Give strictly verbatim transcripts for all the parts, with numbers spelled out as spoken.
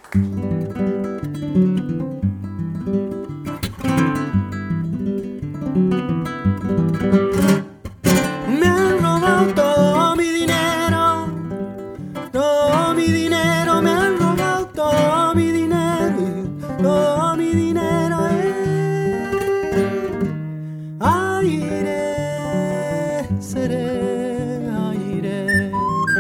Me han robado todo mi dinero, todo mi dinero, me han robado todo mi dinero, todo mi dinero. Eh. Aire, seré, aire.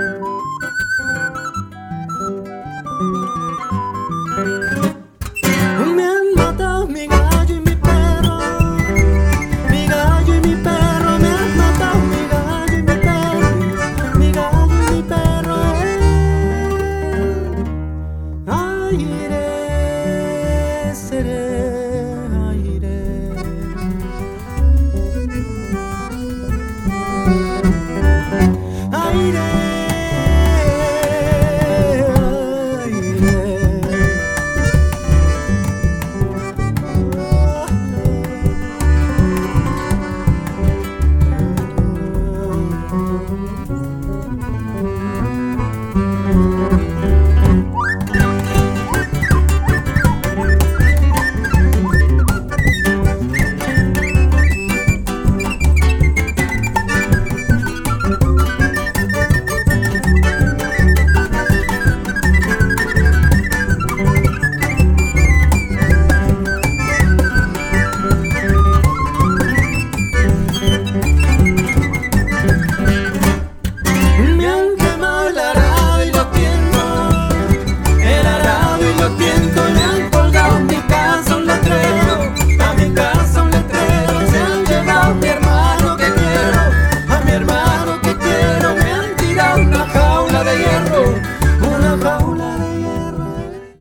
Me han matado mi gallo y mi perro, mi gallo y mi perro, me han matado mi gallo y mi perro, mi gallo y mi perro. Eh. Aire, seré.